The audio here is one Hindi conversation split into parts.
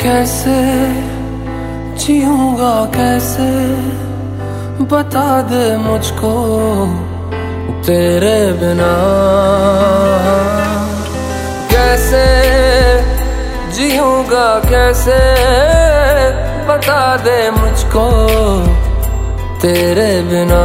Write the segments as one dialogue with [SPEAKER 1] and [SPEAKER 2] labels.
[SPEAKER 1] कैसे जीऊंगा कैसे, बता दे मुझको तेरे बिना। कैसे जीऊंगा कैसे, बता दे मुझको तेरे बिना।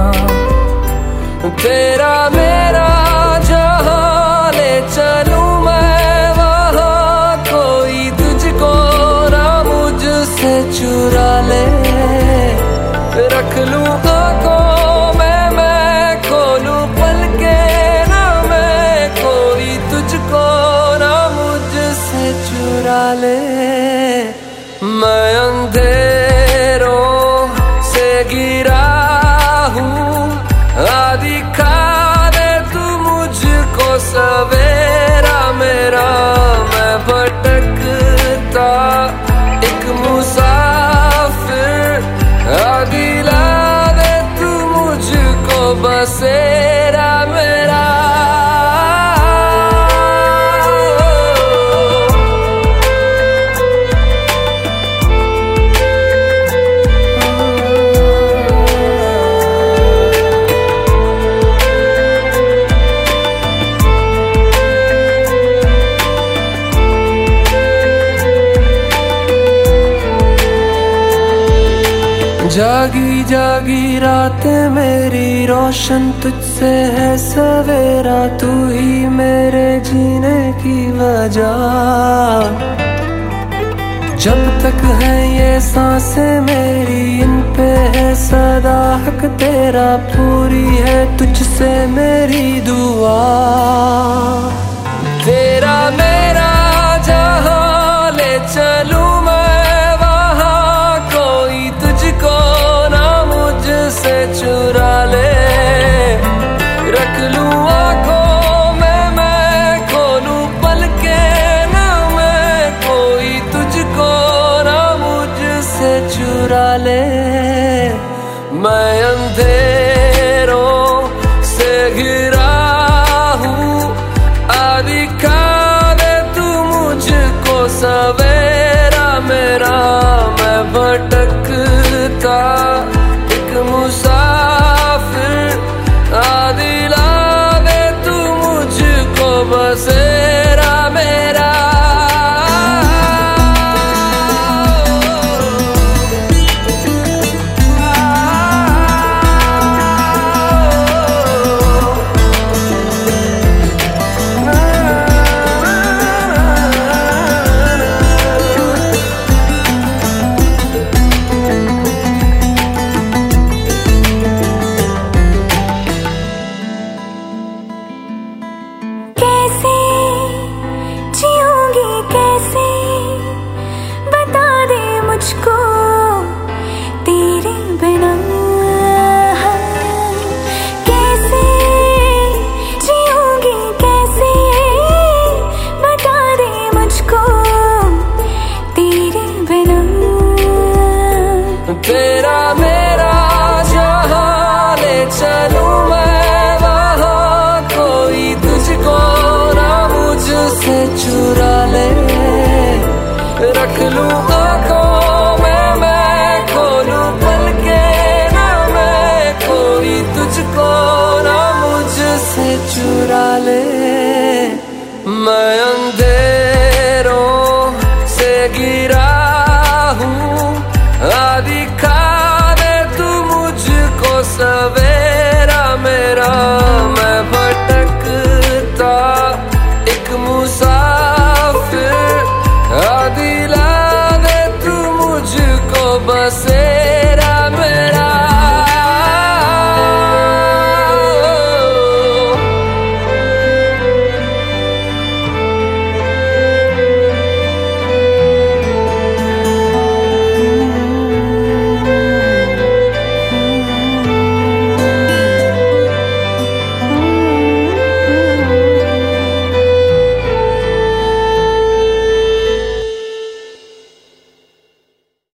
[SPEAKER 1] तेरा मेरा जहां ले चलूं मैं वहां, कोई तुझको ना मुझसे चुरा ले। रख लूं आंखों में मैं खोलूं पलके ना मैं, कोई तुझको ना मुझसे चुरा ले। मैं अंधेरों से गिरा हूँ, दिखा दे तू मुझको सवेरा मेरा। मैं भटकता एक मुसाफिर, दिला दे तू मुझको बसेरा मेरा। जागी जागी रातें मेरी रोशन तुझसे है सवेरा, तू ही मेरे जीने की वजह। जब तक है ये सांसें मेरी, इन पे है सदा हक तेरा, पूरी है तुझसे मेरी दुआ। तेरा मेरा जहां ले चलूं मैं वहां, कोई तुझको ना मुझसे चुरा ले। रख लूं आंखों में मैं खोलूं पलके ना मैं, कोई तुझको ना मुझसे चुरा ले। मैं अंधेरों से घिरा हूँ, दिखा दे तू मुझको सवेरा मेरा। मैं भटकता एक मुसाफिर, दिला दे तू मुझको बसेरा मेरा।
[SPEAKER 2] मुझको तेरे बिना कैसे जीऊंगी कैसे, बता दे मुझको तेरे बिना।
[SPEAKER 1] तेरा मेरा जहां ले चलूं मैं वहां, कोई तुझको ना मुझसे चुरा ले। रख लूं आंखों में मैं खोलूं पलके ना मैं, कोई तुझको ना मुझसे चुरा ले। मैं अंधेरों से गिरा हूँ, दिखा दे तू मुझको सवेरा मेरा।